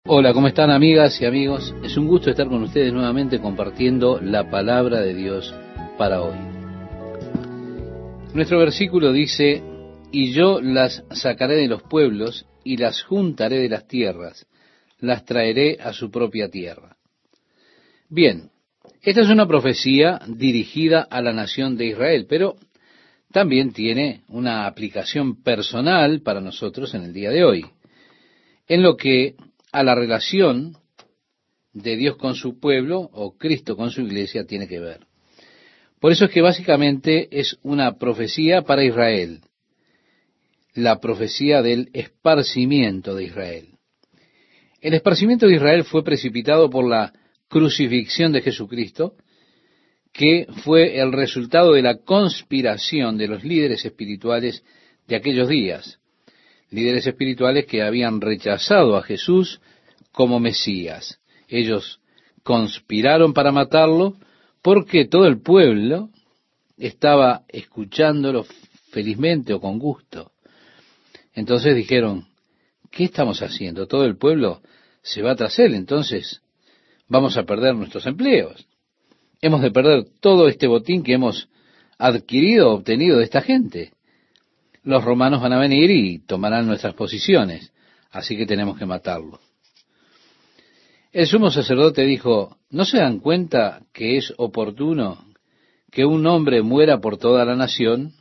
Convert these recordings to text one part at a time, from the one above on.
Hola, ¿cómo están amigas y amigos? Es un gusto estar con ustedes nuevamente compartiendo la palabra de Dios para hoy. Nuestro versículo dice, y yo las sacaré de los pueblos y las juntaré de las tierras, las traeré a su propia tierra. Bien, esta es una profecía dirigida a la nación de Israel, pero también tiene una aplicación personal para nosotros en el día de hoy, en lo que a la relación de Dios con su pueblo o Cristo con su iglesia tiene que ver. Por eso es que básicamente es una profecía para Israel, la profecía del esparcimiento de Israel. El esparcimiento de Israel fue precipitado por la crucifixión de Jesucristo, que fue el resultado de la conspiración de los líderes espirituales de aquellos días, líderes espirituales que habían rechazado a Jesús como Mesías. Ellos conspiraron para matarlo porque todo el pueblo estaba escuchándolo felizmente o con gusto. Entonces dijeron, ¿qué estamos haciendo? Todo el pueblo se va tras él, entonces vamos a perder nuestros empleos. Hemos de perder todo este botín que hemos adquirido, obtenido de esta gente. Los romanos van a venir y tomarán nuestras posiciones, así que tenemos que matarlo. El sumo sacerdote dijo, ¿no se dan cuenta que es oportuno que un hombre muera por toda la nación?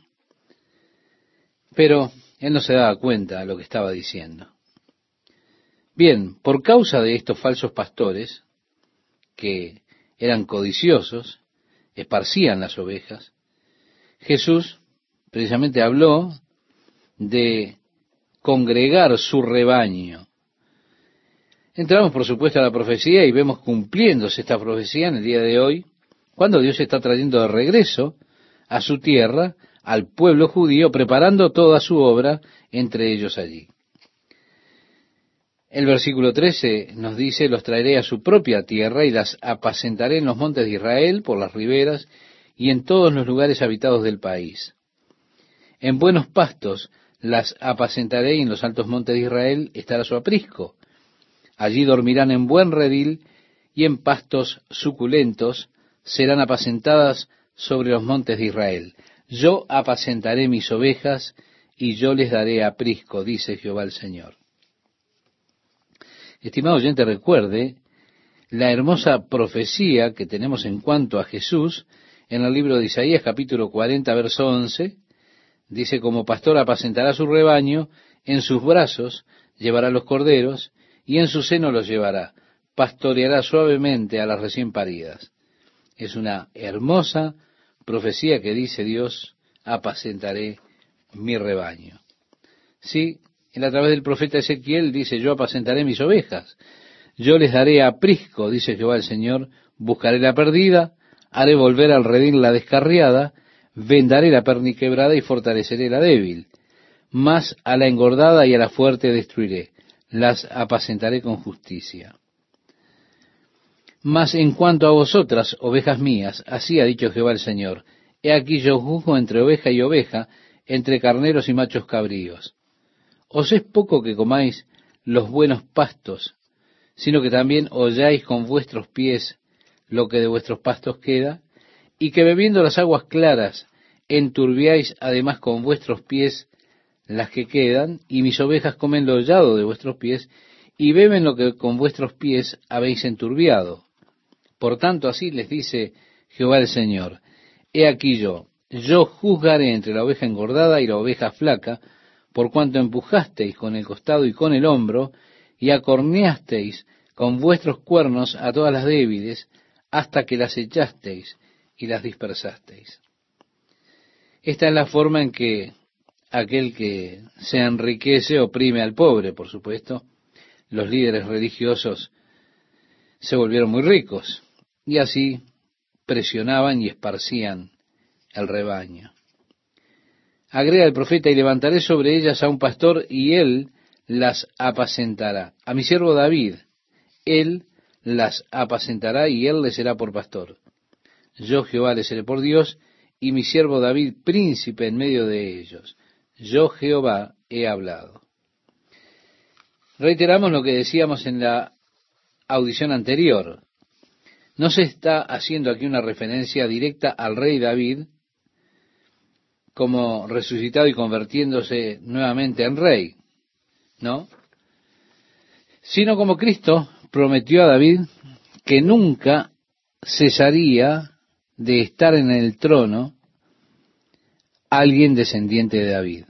Pero él no se daba cuenta de lo que estaba diciendo. Bien, por causa de estos falsos pastores, que eran codiciosos, esparcían las ovejas, Jesús precisamente habló de congregar su rebaño. Entramos, por supuesto, a la profecía y vemos cumpliéndose esta profecía en el día de hoy, cuando Dios está trayendo de regreso a su tierra al pueblo judío, preparando toda su obra entre ellos allí. El versículo 13 nos dice, los traeré a su propia tierra y las apacentaré en los montes de Israel, por las riberas y en todos los lugares habitados del país. En buenos pastos las apacentaré y en los altos montes de Israel estará su aprisco. Allí dormirán en buen redil y en pastos suculentos serán apacentadas sobre los montes de Israel. Yo apacentaré mis ovejas y yo les daré aprisco, dice Jehová el Señor. Estimado oyente, recuerde la hermosa profecía que tenemos en cuanto a Jesús en el libro de Isaías, capítulo 40, verso 11. Dice, como pastor apacentará su rebaño, en sus brazos llevará los corderos, y en su seno los llevará, pastoreará suavemente a las recién paridas. Es una hermosa profecía que dice Dios, apacentaré mi rebaño. Sí, él a través del profeta Ezequiel dice, yo apacentaré mis ovejas, yo les daré aprisco, dice Jehová el Señor, buscaré la perdida, haré volver al redil la descarriada, vendaré la perniquebrada y fortaleceré la débil, mas a la engordada y a la fuerte destruiré, las apacentaré con justicia. Mas en cuanto a vosotras, ovejas mías, así ha dicho Jehová el Señor, he aquí yo juzgo entre oveja y oveja, entre carneros y machos cabríos. Os es poco que comáis los buenos pastos, sino que también holláis con vuestros pies lo que de vuestros pastos queda, y que bebiendo las aguas claras enturbiáis además con vuestros pies las que quedan, y mis ovejas comen lo hollado de vuestros pies, y beben lo que con vuestros pies habéis enturbiado. Por tanto, así les dice Jehová el Señor, he aquí yo juzgaré entre la oveja engordada y la oveja flaca, por cuanto empujasteis con el costado y con el hombro, y acorneasteis con vuestros cuernos a todas las débiles, hasta que las echasteis y las dispersasteis. Esta es la forma en que aquel que se enriquece oprime al pobre, por supuesto. Los líderes religiosos se volvieron muy ricos y así presionaban y esparcían el rebaño. Agrega el profeta, y levantaré sobre ellas a un pastor y él las apacentará. A mi siervo David, él las apacentará y él le será por pastor. Yo Jehová le seré por Dios y mi siervo David príncipe en medio de ellos. Yo Jehová he hablado. Reiteramos lo que decíamos en la audición anterior. No se está haciendo aquí una referencia directa al rey David como resucitado y convirtiéndose nuevamente en rey, ¿no? Sino como Cristo prometió a David que nunca cesaría de estar en el trono alguien descendiente de David.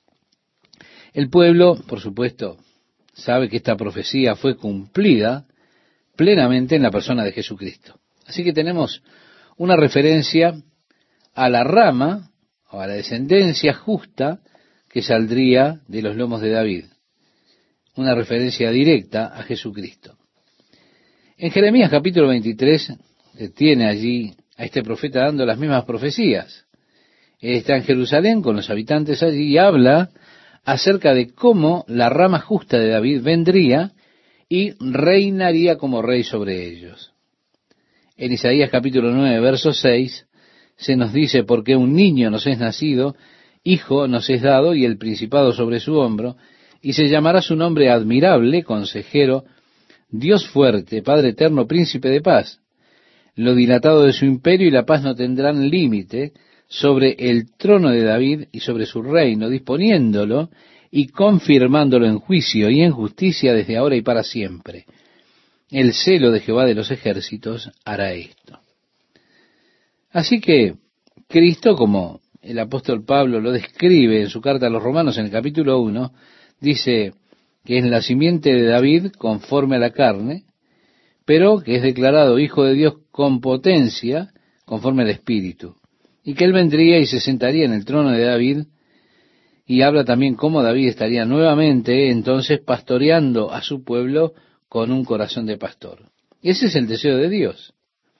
El pueblo, por supuesto, sabe que esta profecía fue cumplida plenamente en la persona de Jesucristo. Así que tenemos una referencia a la rama o a la descendencia justa que saldría de los lomos de David. Una referencia directa a Jesucristo. En Jeremías capítulo 23 tiene allí a este profeta dando las mismas profecías. Él está en Jerusalén con los habitantes allí y habla acerca de cómo la rama justa de David vendría y reinaría como rey sobre ellos. En Isaías capítulo 9, verso 6, se nos dice: porque un niño nos es nacido, hijo nos es dado, y el principado sobre su hombro, y se llamará su nombre admirable, consejero, Dios fuerte, Padre eterno, príncipe de paz. Lo dilatado de su imperio y la paz no tendrán límite sobre el trono de David y sobre su reino, disponiéndolo y confirmándolo en juicio y en justicia desde ahora y para siempre. El celo de Jehová de los ejércitos hará esto. Así que Cristo, como el apóstol Pablo lo describe en su carta a los Romanos en el capítulo 1, dice que es la simiente de David conforme a la carne, pero que es declarado Hijo de Dios con potencia conforme al Espíritu, y que él vendría y se sentaría en el trono de David, y habla también cómo David estaría nuevamente entonces pastoreando a su pueblo con un corazón de pastor. Ese es el deseo de Dios,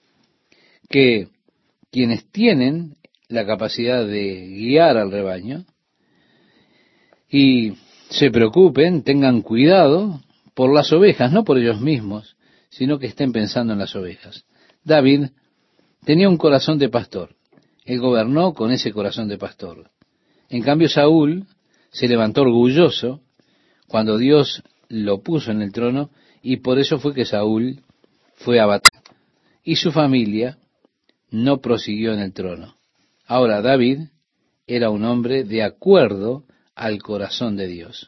que quienes tienen la capacidad de guiar al rebaño y se preocupen, tengan cuidado por las ovejas, no por ellos mismos, sino que estén pensando en las ovejas. David tenía un corazón de pastor. Él gobernó con ese corazón de pastor. En cambio, Saúl se levantó orgulloso cuando Dios lo puso en el trono, y por eso fue que Saúl fue abatido. Y su familia no prosiguió en el trono. Ahora, David era un hombre de acuerdo al corazón de Dios.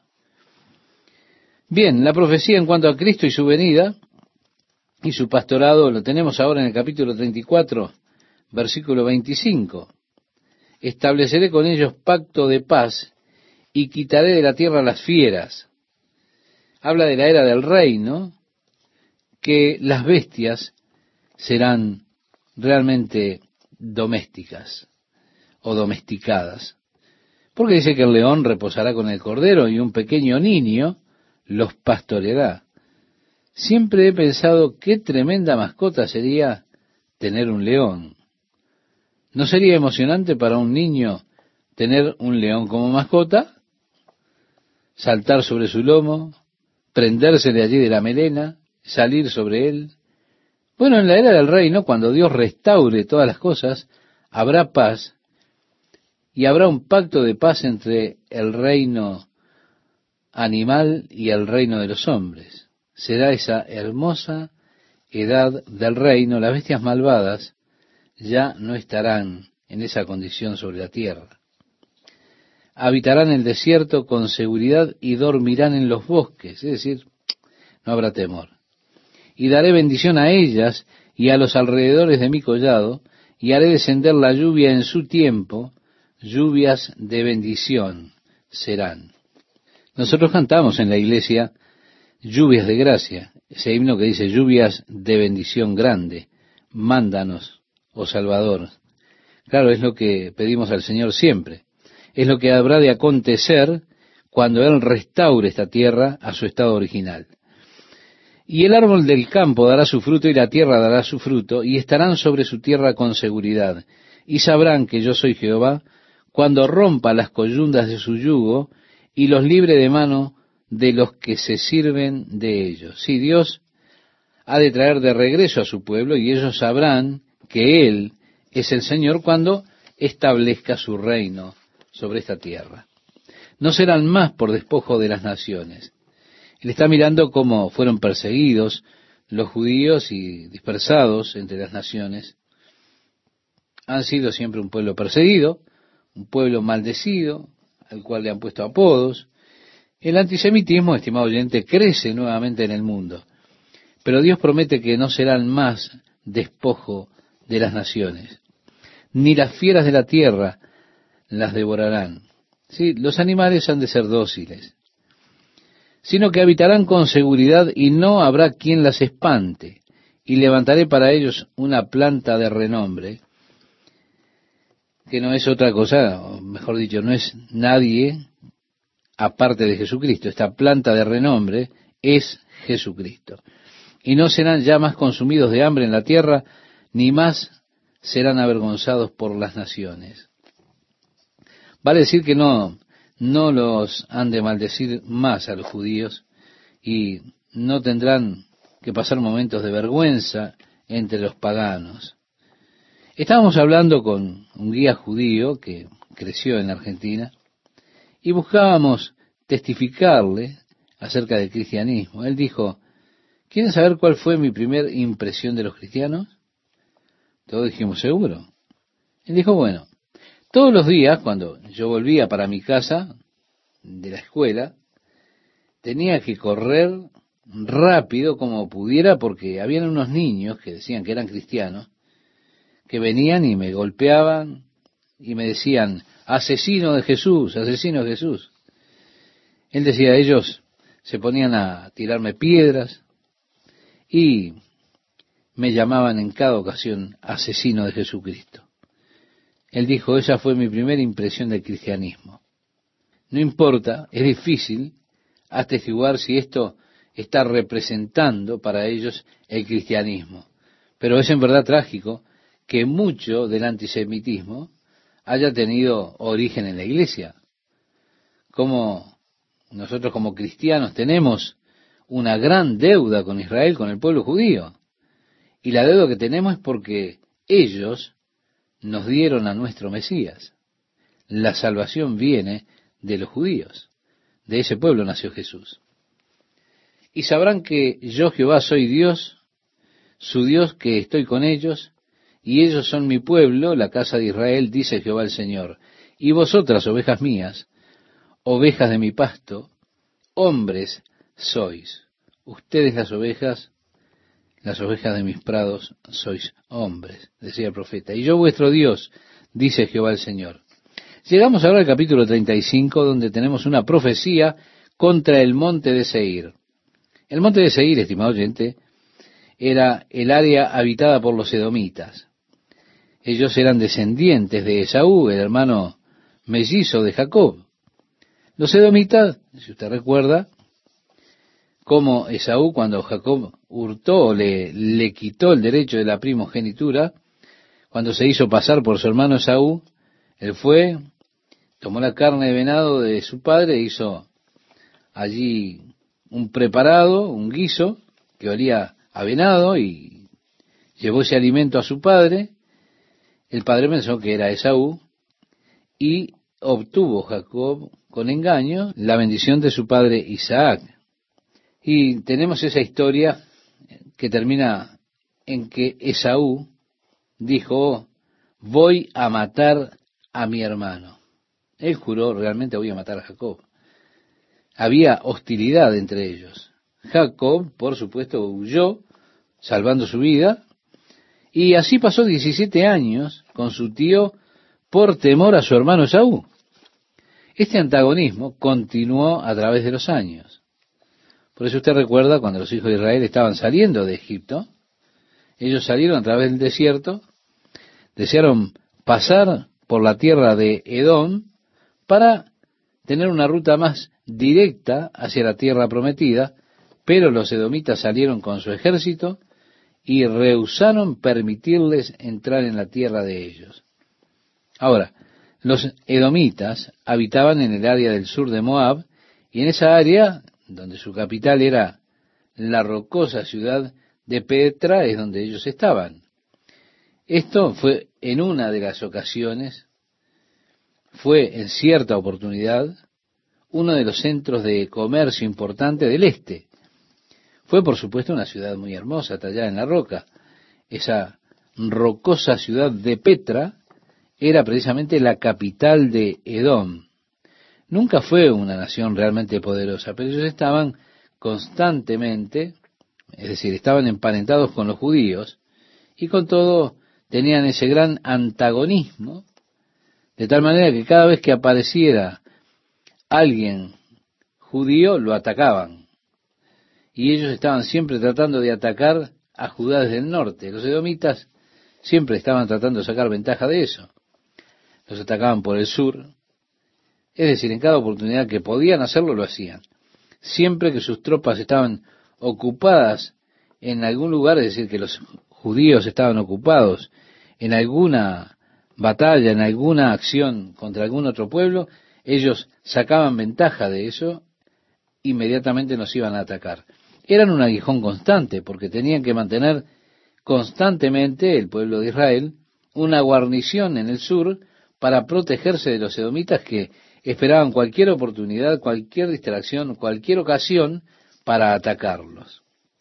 Bien, la profecía en cuanto a Cristo y su venida y su pastorado lo tenemos ahora en el capítulo 34, versículo 25. Estableceré con ellos pacto de paz y quitaré de la tierra las fieras. Habla de la era del reino, que las bestias serán realmente domésticas o domesticadas. Porque dice que el león reposará con el cordero y un pequeño niño los pastoreará. Siempre he pensado qué tremenda mascota sería tener un león. ¿No sería emocionante para un niño tener un león como mascota? Saltar sobre su lomo, prenderse de allí de la melena, salir sobre él. Bueno, en la era del reino, cuando Dios restaure todas las cosas, habrá paz y habrá un pacto de paz entre el reino animal y el reino de los hombres. Será esa hermosa edad del reino. Las bestias malvadas ya no estarán en esa condición sobre la tierra. Habitarán el desierto con seguridad y dormirán en los bosques, es decir, no habrá temor. Y daré bendición a ellas y a los alrededores de mi collado, y haré descender la lluvia en su tiempo, lluvias de bendición serán. Nosotros cantamos en la iglesia lluvias de gracia, ese himno que dice lluvias de bendición grande, mándanos, oh Salvador. Claro, es lo que pedimos al Señor siempre. Es lo que habrá de acontecer cuando Él restaure esta tierra a su estado original. Y el árbol del campo dará su fruto y la tierra dará su fruto, y estarán sobre su tierra con seguridad. Y sabrán que yo soy Jehová cuando rompa las coyundas de su yugo y los libre de mano de los que se sirven de ellos. Sí, Dios ha de traer de regreso a su pueblo y ellos sabrán que Él es el Señor cuando establezca su reino sobre esta tierra. No serán más por despojo de las naciones. Él está mirando cómo fueron perseguidos los judíos y dispersados entre las naciones han sido siempre un pueblo perseguido, un pueblo maldecido, al cual le han puesto apodos. El antisemitismo, estimado oyente, crece nuevamente en el mundo, pero Dios promete que no serán más despojo de las naciones, ni las fieras de la tierra las devorarán. Sí, los animales han de ser dóciles, sino que habitarán con seguridad y no habrá quien las espante, y levantaré para ellos una planta de renombre, que no es otra cosa, o mejor dicho, no es nadie aparte de Jesucristo. Esta planta de renombre es Jesucristo. Y no serán ya más consumidos de hambre en la tierra, ni más serán avergonzados por las naciones. Vale decir que no los han de maldecir más a los judíos, y no tendrán que pasar momentos de vergüenza entre los paganos. Estábamos hablando con un guía judío que creció en Argentina, y buscábamos testificarle acerca del cristianismo. Él dijo: ¿quieren saber cuál fue mi primera impresión de los cristianos? Todos dijimos: seguro. Él dijo: bueno, todos los días cuando yo volvía para mi casa de la escuela, tenía que correr rápido como pudiera, porque habían unos niños que decían que eran cristianos, que venían y me golpeaban y me decían: asesino de Jesús, asesino de Jesús. Él decía, ellos se ponían a tirarme piedras y me llamaban en cada ocasión asesino de Jesucristo. Él dijo: esa fue mi primera impresión del cristianismo. No importa, es difícil atestiguar si esto está representando para ellos el cristianismo, pero es en verdad trágico que mucho del antisemitismo haya tenido origen en la iglesia. Como nosotros como cristianos tenemos una gran deuda con Israel, con el pueblo judío, y la deuda que tenemos es porque ellos nos dieron a nuestro Mesías. La salvación viene de los judíos. De ese pueblo nació Jesús. Y sabrán que yo, Jehová, soy Dios, su Dios, que estoy con ellos, y ellos son mi pueblo, la casa de Israel, dice Jehová el Señor. Y vosotras, ovejas mías, ovejas de mi pasto, hombres sois. Ustedes las ovejas de mis prados, sois hombres, decía el profeta. Y yo vuestro Dios, dice Jehová el Señor. Llegamos ahora al capítulo 35, donde tenemos una profecía contra el monte de Seir. El monte de Seir, estimado oyente, era el área habitada por los edomitas. Ellos eran descendientes de Esaú, el hermano mellizo de Jacob. Los edomitas, si usted recuerda, como Esaú, cuando Jacob hurtó, le quitó el derecho de la primogenitura, cuando se hizo pasar por su hermano Esaú, él fue, tomó la carne de venado de su padre, hizo allí un preparado, un guiso, que olía a venado, y llevó ese alimento a su padre. El padre pensó que era Esaú, y obtuvo Jacob con engaño la bendición de su padre Isaac. Y tenemos esa historia que termina en que Esaú dijo: voy a matar a mi hermano. Él juró: realmente voy a matar a Jacob. Había hostilidad entre ellos. Jacob, por supuesto, huyó, salvando su vida, y así pasó 17 años con su tío por temor a su hermano Esaú. Este antagonismo continuó a través de los años. Por eso usted recuerda cuando los hijos de Israel estaban saliendo de Egipto, ellos salieron a través del desierto, desearon pasar por la tierra de Edom para tener una ruta más directa hacia la tierra prometida, pero los edomitas salieron con su ejército y rehusaron permitirles entrar en la tierra de ellos. Ahora, los edomitas habitaban en el área del sur de Moab, y en esa área, donde su capital era la rocosa ciudad de Petra, es donde ellos estaban. Esto fue en una de las ocasiones, fue en cierta oportunidad, uno de los centros de comercio importante del este. Fue, por supuesto, una ciudad muy hermosa, tallada en la roca. Esa rocosa ciudad de Petra era precisamente la capital de Edom. Nunca fue una nación realmente poderosa, pero ellos estaban constantemente, es decir, estaban emparentados con los judíos, y con todo tenían ese gran antagonismo, de tal manera que cada vez que apareciera alguien judío, lo atacaban. Y ellos estaban siempre tratando de atacar a Judá desde el norte. Los edomitas siempre estaban tratando de sacar ventaja de eso. Los atacaban por el sur. Es decir, en cada oportunidad que podían hacerlo, lo hacían. Siempre que sus tropas estaban ocupadas en algún lugar, es decir, que los judíos estaban ocupados en alguna batalla, en alguna acción contra algún otro pueblo, ellos sacaban ventaja de eso, inmediatamente nos iban a atacar. Eran un aguijón constante, porque tenían que mantener constantemente el pueblo de Israel una guarnición en el sur para protegerse de los edomitas que esperaban cualquier oportunidad, cualquier distracción, cualquier ocasión para atacarlos.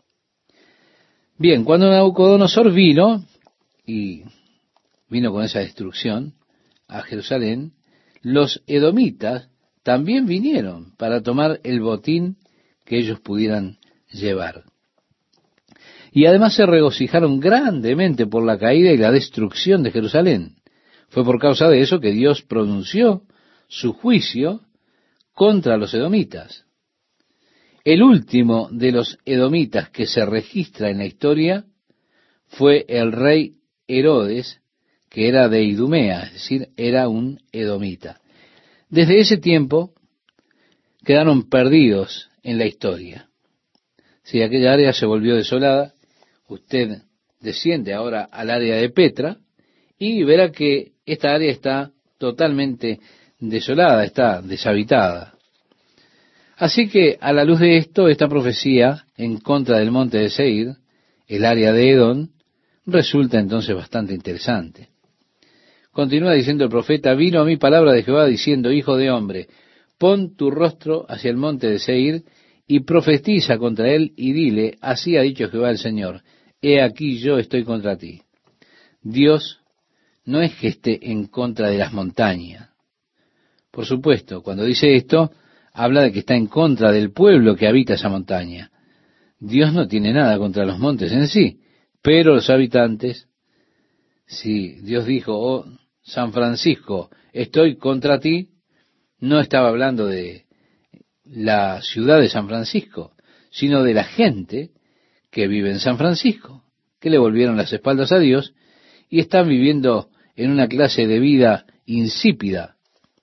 Bien, cuando Nabucodonosor vino, y vino con esa destrucción a Jerusalén, los edomitas también vinieron para tomar el botín que ellos pudieran llevar. Y además se regocijaron grandemente por la caída y la destrucción de Jerusalén. Fue por causa de eso que Dios pronunció su juicio contra los edomitas. El último de los edomitas que se registra en la historia fue el rey Herodes, que era de Idumea, es decir, era un edomita. Desde ese tiempo quedaron perdidos en la historia. Si aquella área se volvió desolada, usted desciende ahora al área de Petra y verá que esta área está totalmente desolada, está deshabitada. Así que a la luz de esto, esta profecía en contra del monte de Seir, el área de Edom, resulta entonces bastante interesante. Continúa diciendo el profeta: vino a mí palabra de Jehová diciendo, hijo de hombre, pon tu rostro hacia el monte de Seir y profetiza contra él y dile, así ha dicho Jehová el Señor, he aquí yo estoy contra ti. Dios no es que esté en contra de las montañas. Por supuesto, cuando dice esto, habla de que está en contra del pueblo que habita esa montaña. Dios no tiene nada contra los montes en sí, pero los habitantes, si Dios dijo, oh San Francisco, estoy contra ti, no estaba hablando de la ciudad de San Francisco, sino de la gente que vive en San Francisco, que le volvieron las espaldas a Dios y están viviendo en una clase de vida insípida.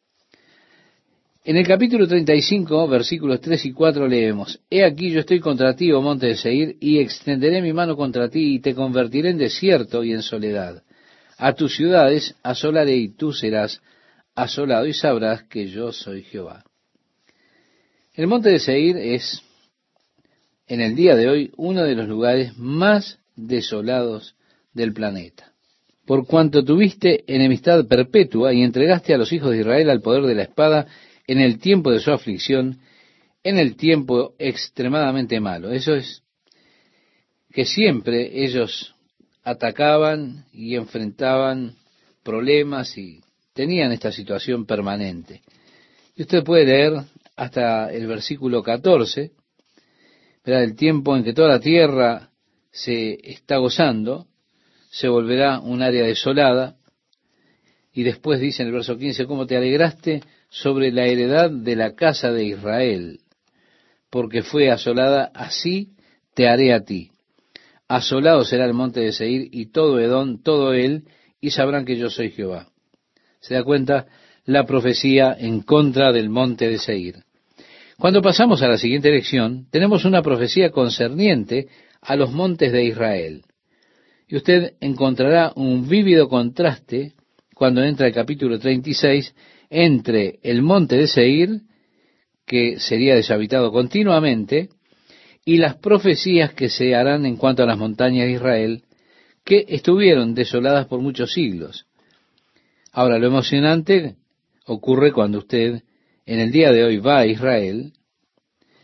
En el capítulo 35, versículos 3 y 4 leemos, he aquí yo estoy contra ti, oh monte de Seir, y extenderé mi mano contra ti, y te convertiré en desierto y en soledad. A tus ciudades asolaré, y tú serás asolado, y sabrás que yo soy Jehová. El monte de Seir es, en el día de hoy, uno de los lugares más desolados del planeta. Por cuanto tuviste enemistad perpetua y entregaste a los hijos de Israel al poder de la espada en el tiempo de su aflicción, en el tiempo extremadamente malo. Eso es que siempre ellos atacaban y enfrentaban problemas y tenían esta situación permanente. Y usted puede leer hasta el versículo 14, verá, el tiempo en que toda la tierra se está gozando, se volverá un área desolada, y después dice en el verso 15, ¿cómo te alegraste sobre la heredad de la casa de Israel? Porque fue asolada, así te haré a ti. Asolado será el monte de Seir y todo Edom, todo él, y sabrán que yo soy Jehová. ¿Se da cuenta? La profecía en contra del monte de Seir. Cuando pasamos a la siguiente lección, tenemos una profecía concerniente a los montes de Israel. Y usted encontrará un vívido contraste cuando entra el capítulo 36 entre el monte de Seir, que sería deshabitado continuamente, y las profecías que se harán en cuanto a las montañas de Israel, que estuvieron desoladas por muchos siglos. Ahora, lo emocionante ocurre cuando usted en el día de hoy va a Israel,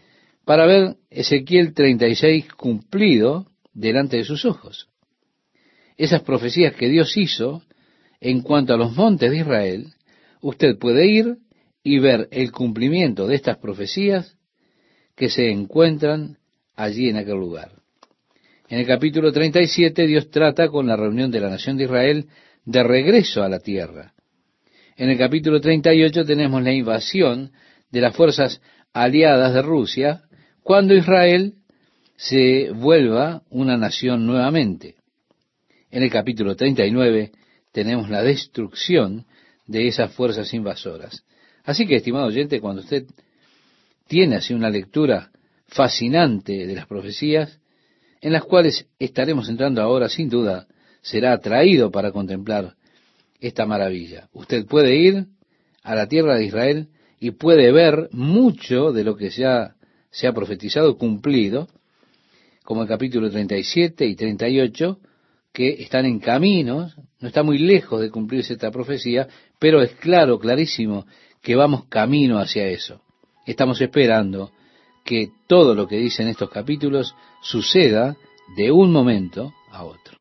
para ver Ezequiel 36 cumplido delante de sus ojos. Esas profecías que Dios hizo en cuanto a los montes de Israel, usted puede ir y ver el cumplimiento de estas profecías que se encuentran allí en aquel lugar. En el capítulo 37 Dios trata con la reunión de la nación de Israel de regreso a la tierra. En el capítulo 38 tenemos la invasión de las fuerzas aliadas de Rusia cuando Israel se vuelva una nación nuevamente. En el capítulo 39 tenemos la destrucción de esas fuerzas invasoras. Así que, estimado oyente, cuando usted tiene así una lectura fascinante de las profecías, en las cuales estaremos entrando ahora, sin duda, será atraído para contemplar esta maravilla. Usted puede ir a la tierra de Israel y puede ver mucho de lo que ya se ha profetizado cumplido, como el capítulo 37 y 38, que están en camino, no está muy lejos de cumplirse esta profecía, pero es claro, clarísimo, que vamos camino hacia eso. Estamos esperando que todo lo que dicen estos capítulos suceda de un momento a otro.